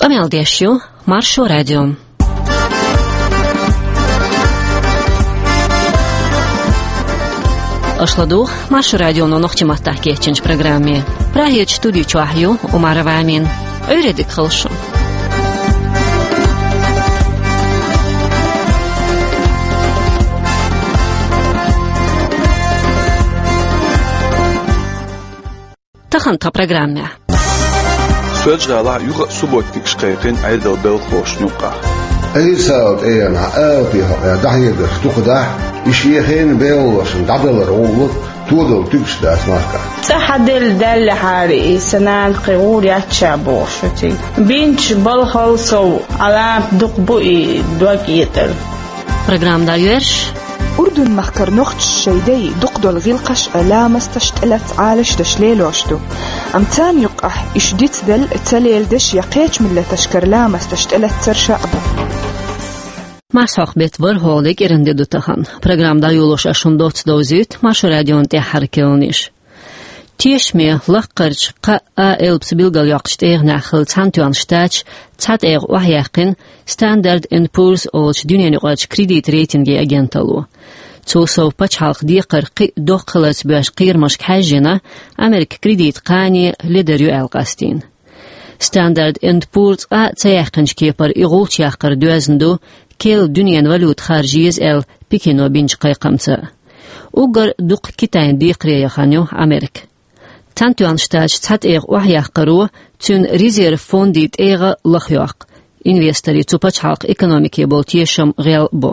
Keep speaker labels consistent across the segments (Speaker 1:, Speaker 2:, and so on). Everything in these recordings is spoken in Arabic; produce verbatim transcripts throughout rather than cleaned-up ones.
Speaker 1: Pameldiešu Maršu Radio. Ашладу Маршу радио но нохтиматта кечинч программе. Прахиет студию чуахью Умарова Амин. Öğredik хылшу. Тахан та программе.
Speaker 2: Söz gala yuqa subotik şqayqin aydal bel xoşnuqa.
Speaker 3: Eysalt eyna albiha dahiyada tuqda işiyhin beolosun dabelar oğlu tuğdul tüksdas marka.
Speaker 4: Sahadel dal hari sanal qur yatchaboshti. Binch balhalso ala duqbui dwaqitel.
Speaker 1: Programda yürüş
Speaker 5: أردن مخكر نخت الشيدي دقدو الغلقش ألامس تشتلت عالش دشليلوشتو أمتان يقح إشديت دل تليل دش يقيتش من لتشكر لامس تشتلت ترشعبو
Speaker 1: Masahbet var holik erinde dutahan. Programda yoluş aşundot dozit Maršu radio te harkelnish. Tishme laqarch qa elps bilgal yaqcht egne khil tantuan stach tat er wahyaqin Standard and Poor's olch dünyanı qaç kredit ratingi agentalu. Tso pach halq di qirqi doqlat bash qirmash hajina Amerik kredit qani lideryu alqastin. Standard and Poor's a tsayaqinch kepar igulch yaqir dözndo kel dünyan valut kharjiz el pikino binch qayqamsa. Ugar duq kitayn di qriya khanyo Amerik. Tantuan stach tat er wahyaqru tun reserve fondit ega lakhyoq. Investori tupach halq ekonomiki boltiyesham real bo.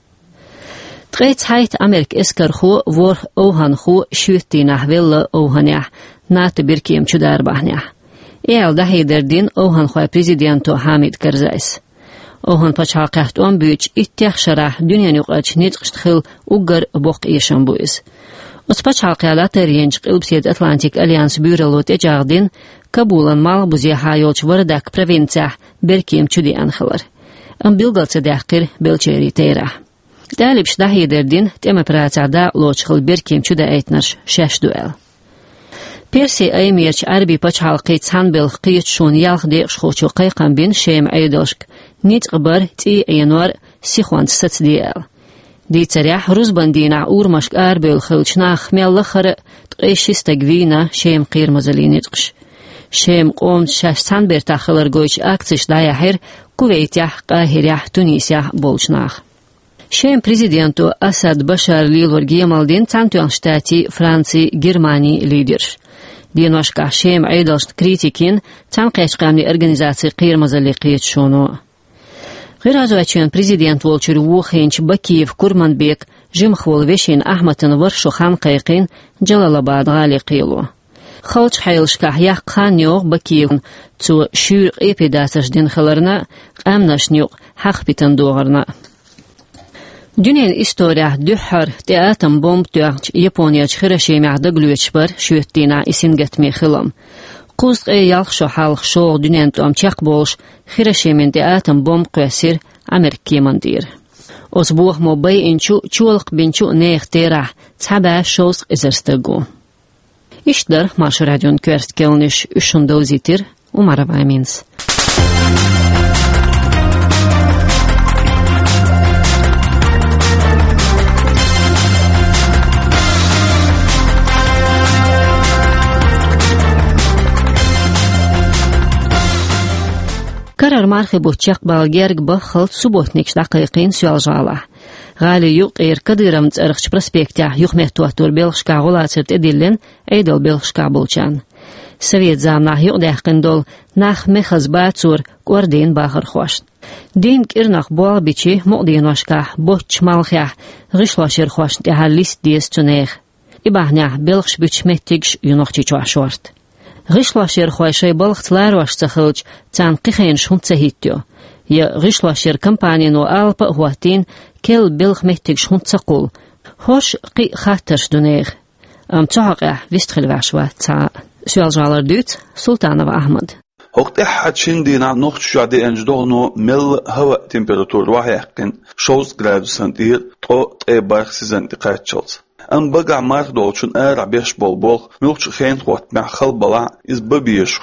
Speaker 1: Treit heit Amerik eskarxu vor ohanxu shütti nahvella ohanah nat birkim chudarbahnya. El dahiderdin ohanxu prezidento Hamid Karzais. Ohan pachaqat on büch ittiyah sharah dünyanı qaç nitqhtkhil ugar boq yesham buiz. Uspach halqalat range qilbsiyat Atlantic Alliance bürolot ejagdin Kabulan mal buzi hayolch vardak provincia berkim chudi anxalar. Am bilgalsa daqir belcheri tera. Dalibsh dahiderdin tema pratsada lochkhil berkim chuda aytnash shash duel. Persi aymirch arbi pach halqi tsanbel qiyt shun yalxdi shxochu qayqan bin shem aydolshk nit qbar ti yanvar sikhwant satsdiel. Di tsarah ruzbandina urmashk arbel khilchnakh mellakhar tqishista gwina shem qirmazalinitqsh. Shem qom shashsan bertaxlar goch aktsish dayahir Kuveytiyah Qahiriyah Tunisiyah bolchnakh. Shem prezidento Asad Bashar Lilor Gemaldin Tantuan shtati Fransi Germani lider. Dinashka Shem aydalsh kritikin tanqashqamli organizatsiya qirmazaliqiyat shono. G'irazovachyan prezident volchur Wuxinch Bakiyev Kurmanbek Jimkhvol Veshin Ahmatan Varsho Khan Qayqin Jalalabad gali qilo. Xalch haylshkah yaqan yoq Bakiyev tsu shur epidasash din khalarna qamnash yoq haq bitan doğarna. Dünyan istoriya dühar teatam bomb tuach Yaponiya Hiroshima dagluchbar shüttina isingatmi khilam. Qust e yalxsho halx sho dünyan tam chaq bolsh Hiroshima teatam bomb qasir Amerika mandir. Osbuh mobay inchu chulq binchu nehtera tsaba shos izerstago. İşler Maršu radyon kverstkelnish üşünde uzitir Umarova Amins. Karar marxi buchaq balgerg baxalt subotnik daqiqin sualjalah. Gali yuq er kadiram tsarxch prospektya yuqmehtuatur belxka golatsert edillen eydal belxka bolchan. Sovet zamnah yuq daqindol nach mexaz batsur qordin baxar xosh. Din kirnaq boal bichi muqdinashka boch malxya gishlasher xosh dehalist dies tuneh. Ibahnya belxsh bich mettigsh yunoqchi chwashort. Gishlasher xoyshay balxtlar washtsakhlch tsan qixin shuntsahityo. Ya gishlasher kampaniyano alpa huatin kel belx mehtig shuntsaqul. Hosh qi khatarsh duneg. Am tsaqa vistkhil washwa tsa sualjalar dut Sultanova Ahmad.
Speaker 2: Hoqt ahadchin dina noqt shadi enjdogno mel hava temperatur wahaqin shows gradus santir to e barx sizan diqatchals. Am baga mar dolchun ara besh bol bol milch khayn qot ma khal bala iz babish khul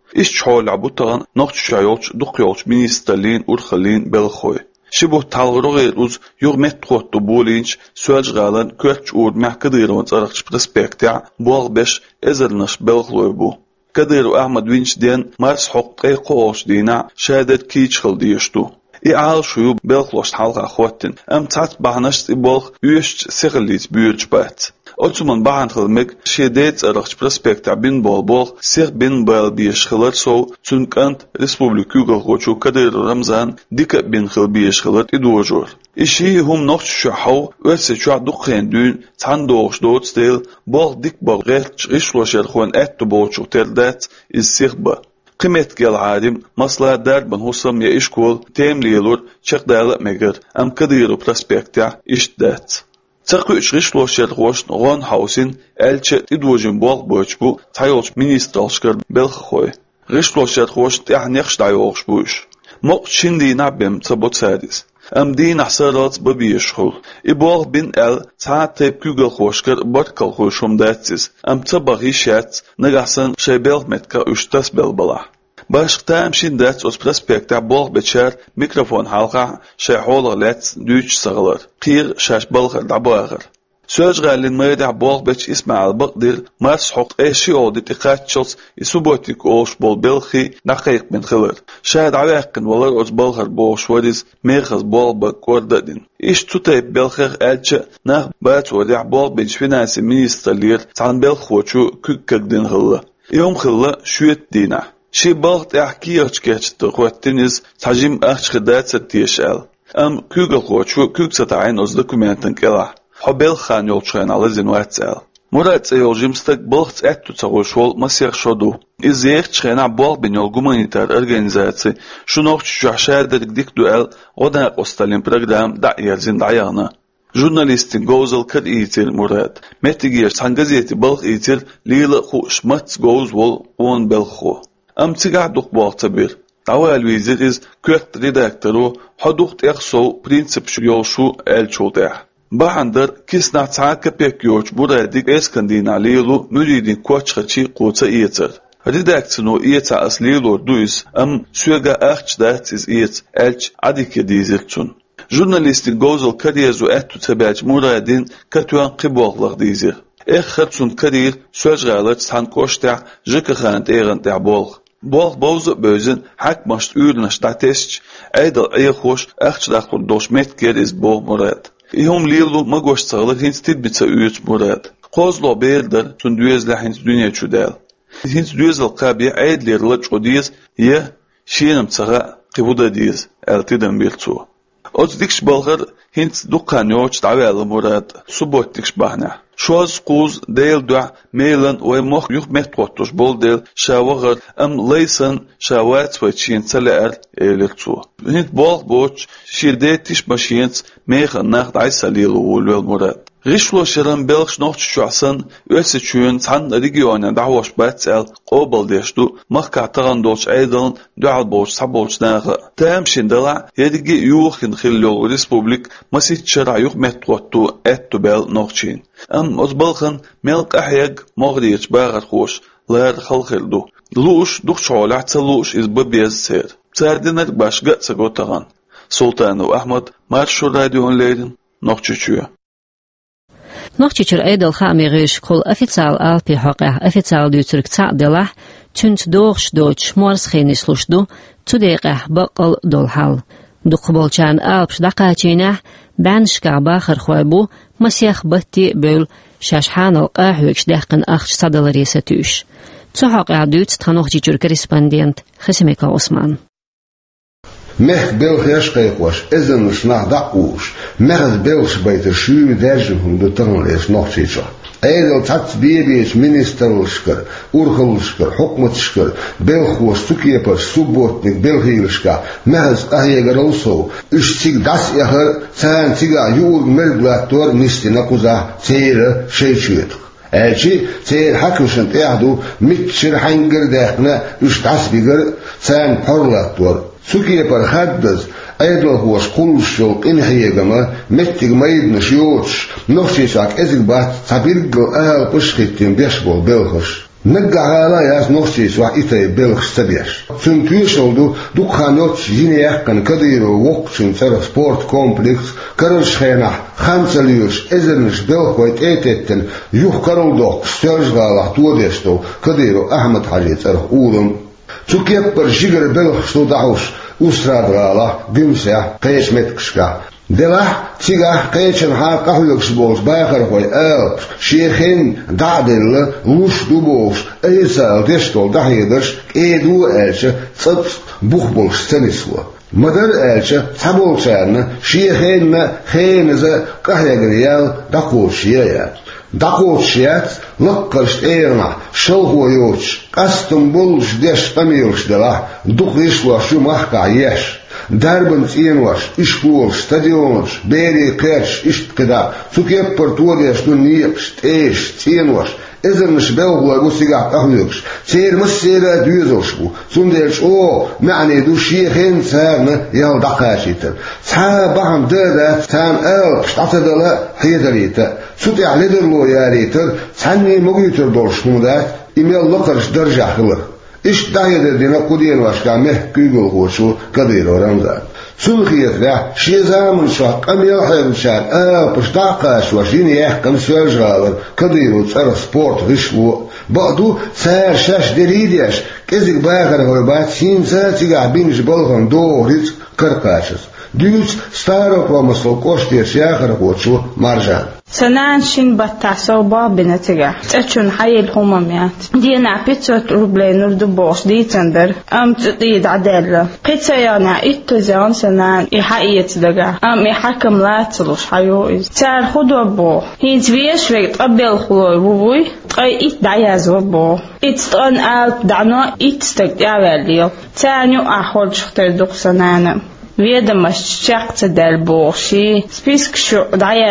Speaker 2: İş çoğla bu tağın noqçuşa yolç, duq yolç ministerliğin urxaliğin belxoy. Şi bu talğırıq uz yurmet qottu bulinç söz qalan köç uğud məhqıdırımız araqçı prospektya boğ beş ezilniş belxloy bu. Kadir Ahmed Winch'den Mars Hoqqay qoğuş dina şahadet ki çıqıl diyiştu. İal şuyu belxloş halqa xottin am tat bahnaşt bolx üyüş siqiliz büyüç bat. Otuman bahan xilmek şedet araqçı prospektya bin bol bol siq bin bal biyişqilar so çünkant Respublika qoçu Kadir Ramzan dika bin xil biyişqilar idojor. İşi hum noqçu haw öse şu duqen dün tan doğuş doğut stil bol dik bol reç işloşer xon ettu bolçu terdat iz siqba. Kıymet gel hadim masla derben husam ya işkol temliyelur çaqdalı meger am Kadir prospektya işdat. Çaqı üç işloşer xoş gon hausin elçe idojin bol boç bu tayolç ministralşkar belxoy. Işloşer xoş tehnex dayox buş. Moq şimdi nabem tabot sadis. Am din ahsarat babiyishul. İbol bin el saat tepkügel xoşkar barkal xoşum datsiz. Am tabaghi şat nagasan şebel metka üçtas belbala. Başqtam şindat os prospekta bol beçer mikrofon halqa şehol let düç sağlar. Qir şaş balğır dabağır. Söz galin mayda bol beç İsmail Baqdir Mars Hoq eşi oldu diqqatçıls isubotik oş bol belxi naqayq min xılır. Şahid avaqın valar os balğır boş vadiz mexaz bol ba kordadin. İş tutayb belxir elçi nah bat wada bol beç finansi ministerler tan belxoçu kükkagdin xıllı. Yom xıllı şüyet dina. Şi balgt ahkiyaç geçti qottiniz tajim ahçıdat satiyşal. Am kügel xoçu küksatayn os dokumentin kela. Habel Khan yolçayan alazin watsal. Murat yolcumstak balgt ettu tağuşol masir şodu. İzyer çxena bol bin yol gumanitar organizatsiya şunoq şahşardik dik duel oda ostalin program da yerzin dayana. Jurnalistin gozel kır itil Murat. Metigir sangazeti balg itil lila xuş mats goz wol on belxo. Am tsigaduk balta bir. Tawal vizir iz kört redaktoru hadukt exso prinsip şu yol şu elçolda. Bahandır kisna tsaka pek yoç buradik eskandinalilu müridin koçxaçı qoça iyetir. Redaksiyonu iyeta aslilor duis am süga ahçdat iz iyet elç adike dizirtun. Jurnalistin gozel kariyezu ettu tabac muradin katuan qiboqlaq dizir. Ekhatsun karir söz galat san koşta jikkhant egant bolq. Bolq bozu bözün hakmaşt ürnaş datesç aydal ayxoş ahçdaqur doşmetker iz bo murad. İhum lilu magoş sağlık hins tidbitsa üyüt murad. Qozlo berdir sun düyezla hins dünya çudal. Hins düyezl qabi aydlerla çodiz ye şinim tsaga qibuda diz eltidan biltu. Oz dikş balğır hins duqan yoç davel murad subot dikş bahna. Şoz quz deyl dua meylan ve moq yuq metqotuş bol del şavağır am laysan şavat ve çin salar elirtu. Hint bol boç şirde tiş başiyent meyxan naxt ay salil ul murad. Rishlo şeran belx noqç şuasan öse çün tan regiona davoş batsal qobal deştu maqqatağan doç aydan dual boç sabolç nağı. Tam şindala yedigi yuqin xillo respublik masit şara yuq metqotu ettu bel noqçin. Am ozbalxan melq ahyag moqdiç bağır xoş lar xalxildu. Luş duqçola tsaluş iz babez ser. Sardinar başga sagotağan. Sultanu Ahmed Marşu radyoonlerin noqçuçuya.
Speaker 1: Noqçuçur aydal xamirish kol oficial alpi haqah oficial dütürk ta'delah tünt doğş doç mors xenis lushdu tudeqah baqal dolhal. Duqbolchan alpş daqachina banshka baxır xoybu masiyah batti böl şaşhanal qahüç daqın axç sadalari satüş. Tsuhaq adüt tanoqçuçur korrespondent Xasimeka Osman.
Speaker 3: Meh belgesh qayqosh ezen snah daqush meh belsh bayter shu derjhum de tanles noch chicha Edo tats bibis ministerskar urkhulskar hukmatskar belkhos tukieper subotnik belgilska meh ahyegar also üstig das yahar sen tiga yur melglator nistina kuza tsere sheychit Elçi seyir hakuşun tehdu mitçir hangir dehne üç tasbigar sen parlaktör Sukiye par haddaz aydol huwas qulshul inhiyagama mettig maydnish yoch nochsisak ezig bat sabirgo al pushkitin besbol belkhos نقعالا ياس نوشيس وعيتاي بلغ ستبيش سنتويشلدو دقانوتش جينياقن كديرو وقتشن سر سبورت كومبلكس كرش خينا خمسة ليوش إذنش بلغويت ايتتن يوح كرل دوق سترجغالا توديستو كديرو أحمد حاجيت سر أولم تكيبر جيجر بلغ ستو دعوش أسرادغالا قمسيا قيش متكشكا دلح تيجا قيتشن ها قهوكس بوش باخر خوي أب شيخين دعدل لوش دوبوش أيسال ديستول دحيدرش إيدو ألش صد بوخبول ستنسوا مدر ألش تبول شان شيخين خينزا قهيغريال دقوشيا دقوشيات لقرش إيرنا شلهو يوش قستم بولش ديش تميلش دلا دقيش وشو محقع يش دربن تينوش إشكولش تديونش بيري كرش إشتقدا سوكيب برتوريش نونيقش تيش تينوش إذن مش بلغوا بوسيقات أهلوكش تير مسيرة دوزوش بو سندلش أو معني دو شيخين سارنا يال دقاشيتر تحابهم دادات تان ألبش تعتدلا حيدريتا سوتي عليدر لو ياريتر تاني مغيتر دولش مودات إميال لقرش درجة خلق إيش دايدر دينا قدين واشكا مه كيغل خوشو كديرو رمزان سلخيت له شي زامن شاق أم يلحيب شان آه بش داقاش وشيني يحكم سوالج غالر كديرو تسر سبورت غشبو بعدو سار شاش دريديش كزيك باخر هو بات سين ساتي قاعبين جبالهم دو ريت كرقاشس ديوش ستارو برومسل كوشتير شاخر خوشو مرجان
Speaker 4: سنان شين بتعسو بابنا تجا تأشون حي الهمميات دينا بيتسوت روبلي نردو بوش دي تندر أم تطيد عدالة قيت يانا إتزان سنان إحايت دقا أم إحاكم لا تلوش حيوئز تار خدو بو هيت فيش ويك تقبل خلوي بوبوي تقاي إت دعياز وبو إتستان آل دعنو إتستك يعواليو تانيو أحول شختر دوق سنانا ведомость чакца дал боши список шо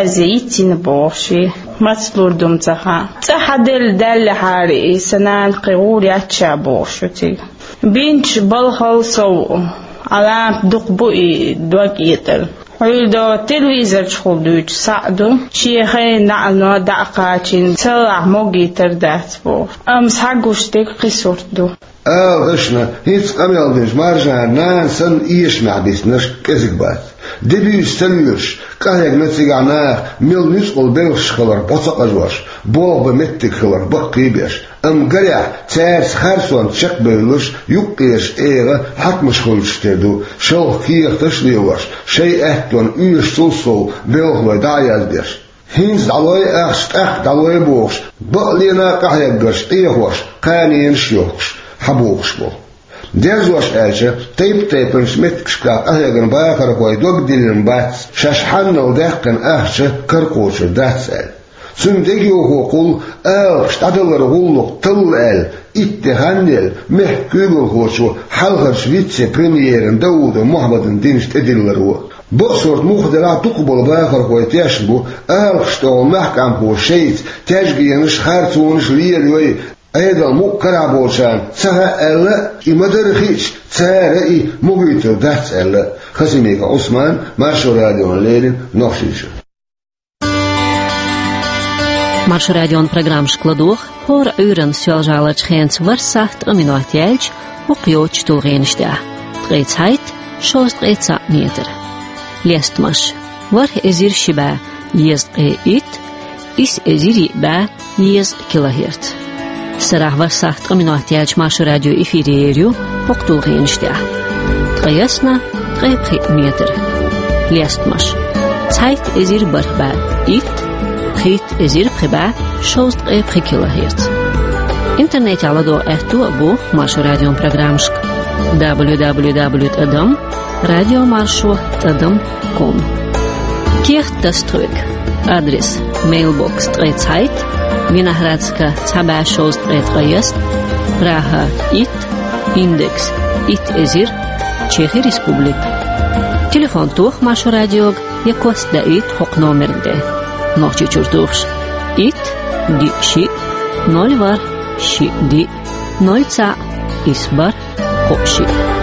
Speaker 4: даязи боши маслурдум цаха цахадел дал хари санан қиур яча бошути бинч балхал сау алам дуқбуи дуакитер هيدا تلفزيون شخودوش سعدو شيخين نعنا دعقاتين سلع موجي تردات بو أم سحقوش تيك قصوردو
Speaker 3: آه غشنا هيت قميل ديش مارجان نان سن إيش معبيس نش كزيك بات دبي استنيوش كهيك نتيجعنا ميل نسقل بيلش خلر بطق أجواش بوغ بمتك خلر بقي بيش أم قريع تارس خارسوان تشق بيلش يقيش إيغا حق مش خلش تردو شلخ كيخ تشليوش شي أهتون إيش تلصو بيلخ ويدعياز بيش هينز دعوي أخش أخ دعوي بوغش بقلينا كهيك برش إيغوش قانين شيوخش حبوغش بو ديرزوش آجة تيب تيبنش متكشكاك أهيغن باخر كوي دوك ديلن بات شاشحن ودهقن أهشة كرقوش داتسال سندقيو هو قول آل شتادلر غولوك تل آل اتهانيل محكوغل خوشو حلغرش ويتسي بريميرن داود محمد دينشت ادلر هو بقصورت مخدرا تقبل باخر كوي تيشبو آل شتو محكام هو شيت تاجبينش خارتونش ليلوي أيضا مقرع بوشان سها ألا إمدر خيش تارئي مغيتر دهت ألا خسيميك عثمان مارشو راديون ليلين نوشيشو
Speaker 1: Марш радион программ шкладух, хор уren сюалжалач хэнс варсахт аминуатяльч, уqyoch тулгенштя. Трейцайт, шост трейца метр. Лестмаш, вар эзир шиба, езд э ит, ис эзири ба, езд килогерц. Сарах варсахт аминуатяльч марш радио эфириерю, уqtulгенштя. Трейясна, трейпхи метр. Лестмаш, цайт эзир барба, ит, خيط إزير بخبا شوست قيب كيلوهرتز. إنترنت على دو أهتو أبو مارشو راديون برنامجك دبليو دبليو دبليو دوت أدم راديو مارشو أدم كوم. كيخ تستروك أدرس ميلبوكس تريت سايت Виноградска تبع شوست تريت غيست راها إت إندكس إت إزير تشيخي ريسبوبليك. تليفون توخ مارشو راديوغ يكوست دا إت حق نومر ده. Ночи чуртухш. Ит ди ши ноль вар ши ди ноль ца исбар хоши.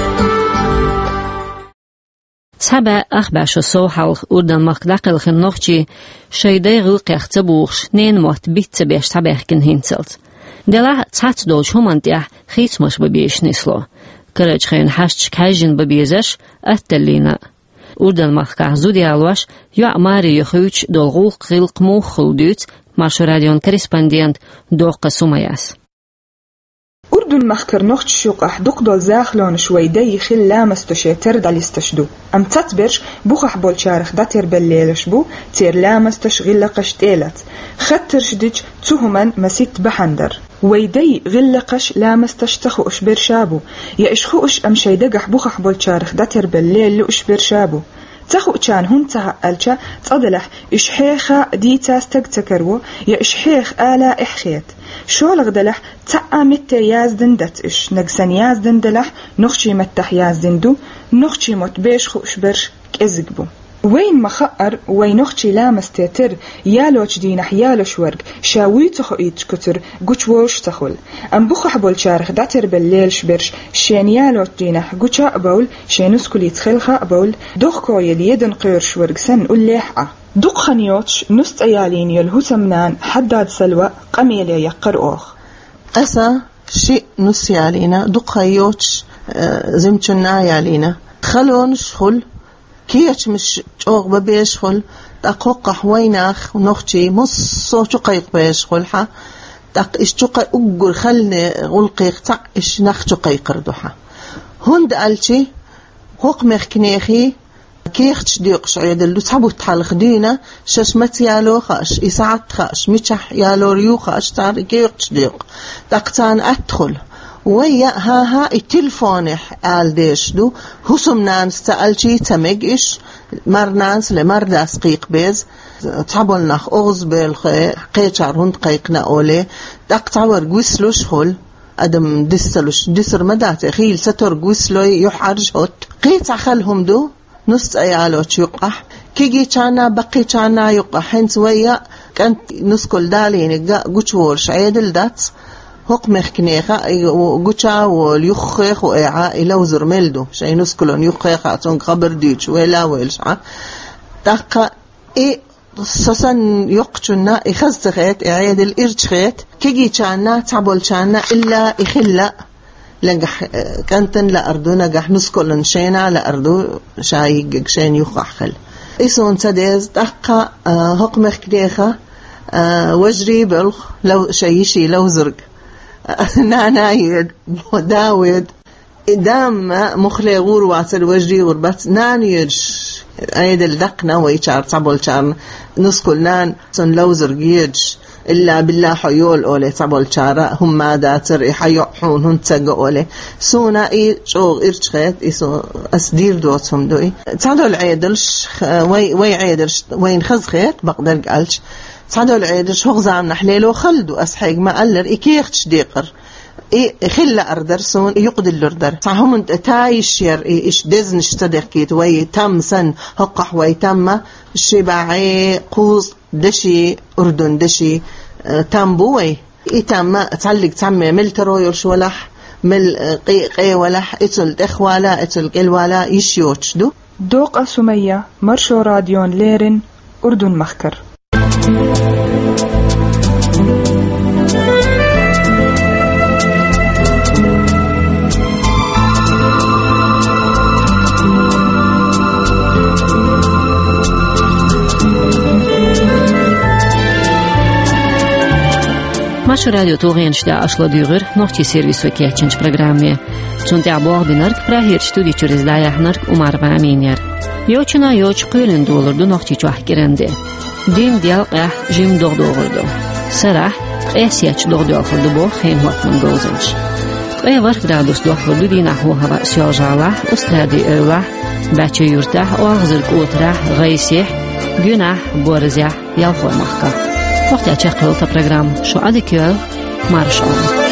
Speaker 1: سبع أخباش الصوحل أردن مقدقل خنوخشي شيدي غلق يختبوخش نين موت بيت سبيش تباح كن هنسلت. دلا تات دول شومانتيح خيت مش ببيش نسلو كرج خين حشت كاجن ببيزش أتلينا أردن مخكا زودي الواش يا ماري يخوش دول غلق غلق مو خلدوت مارشو راديون كريسباندينت دوق سومياس
Speaker 5: أردن مخكر نخت شوقح دوق دول زاخلون شويدي خل لامس تشيتر دال يستشدو أم تتبرش بوخح بول شارخ داتر بالليلش بو تير لامس تشغل قشتيلت خطر شدج تهمن مسيت بحندر ويدي غلقش لامس تشتخو أشبر شابو يا إشخو أش أم شيدقح بوخح بول شارخ داتر بالليل لو أشبر شابو تخو كان هون تهقلشا تصدلح إشحيخا ديتا استقتكرو يا إشحيخ آلا إحخيت شو لغدلح تقا متى يازدن دات إش نقسن يازدن دلح نخشي متح يازدن دو نخشي متبيش خو إشبرش كإزقبو وين مخقر وين نخشي لامس تيتر يالوش دينح يالوش ورق شاوي تخو إيتش كتر قوش ووش تخل أم بخح بول شارخ داتر بالليل شبرش شين يالوش دينح قوش أقبول شينوس كل يتخلخ أقبول دوخ كويل يدن قيرش ورق سن الليحة دوق خنيوتش نست أيالين يلهو سمنان حداد سلوى قميلي يقر أوخ
Speaker 6: أسا شيء نس يالينا دوق خيوتش زمتنا يالينا خلون شخل كيش مش جوغ ببيشخل تقوق حويناخ ونختي مصو شقيق بيشخلها تق إش شقيق أقر خلني غلقيق تق إش نخ شقيق ردوها هند قالتي هوق مخكنيخي كيختش ديقش عيدل تحبو تحلق دينا ششمت يالو خاش إساعت خاش ميشح يالو ريو خاش تار كيختش ديق تقتان أدخل ويا ها ها التلفونح قال ديش دو هسمنان استقلتي تمجش مرنانس لمرداس قيق بيز تحبولناخ أغز بالخي قيشار هند قيقنا أولي تقتعور قوسلوش خل أدم دستلوش دسر مدات خيل ستر قوسلو يحرج هوت قيتع خلهم دو نص أيالوش يقح كيجي كانا بقي كانا يقح هنس ويا كانت نسكل دالين قوش ورش عيدل دات هوق مخكنيخا وقوشا واليخيخ وإعاء إلو زرملدو شاي نسكلون يخيخ عطون خبر ديش ويلا ويلشع تاقا إي سسن يقشنا إخزخيت إعيد الإرشخيت كيجي كانا تعبول كانا إلا إخلا لنجح كانتن لأردو نجح نسكلن شينا لأردو شاي شين يخح خل إسون سديز تاقا هوق مخكنيخا وجري بلخ لو شايشي لو زرق نانايد داود إدام مخلي غور واسل وجري غربت نانيرش أيد الدقنا ويشار صبول شار نسكل نان سن لوزر جيرش إلا بالله حيول أولي صبول شارة هم ما داتر حيحون هن تسجى أولي سونا إيه شو إرشخت إسو أسدير دوتهم دوي تعالوا العيدلش وي وي عيدلش وين خزخت بقدر قالش تعالوا العيدلش هو زعم نحليلو خلدو أسحيق ما قلر إكيختش ديقر إيه خلا أردر سون يقدر لردر تعهم تايشير إيه إيش دزنش تدقيت وي تم سن هقح وي تم شبعي قوس دشي أردن دشي تم بوي إيه تم تعلق تم ملترو يرش ولح مل قي قي ولح إتل إخوالا إتل الولا يشيوش دو
Speaker 5: دوق سمية مرشو راديون ليرن أردن مخكر
Speaker 1: Maš radio Turinšta Ašlo Dürer noći servis vekjećenč programe. Čunte abog dinark prahir studi čuriz dayahnark umar vaminyer. Yoçuna yoç qölün dolurdu noći çuah girende. Din dial qah jim doğdu olurdu. Sarah qesiyaç doğdu olurdu bu xen hotman gozunç. Qey var gradus doğdu dinahu hava siyajala ustradi övah bache yurtah ağzırk otrah gaysih günah borzah yalxormaqqa. وقت أشغل البرنامج شو عادي كيو مارشال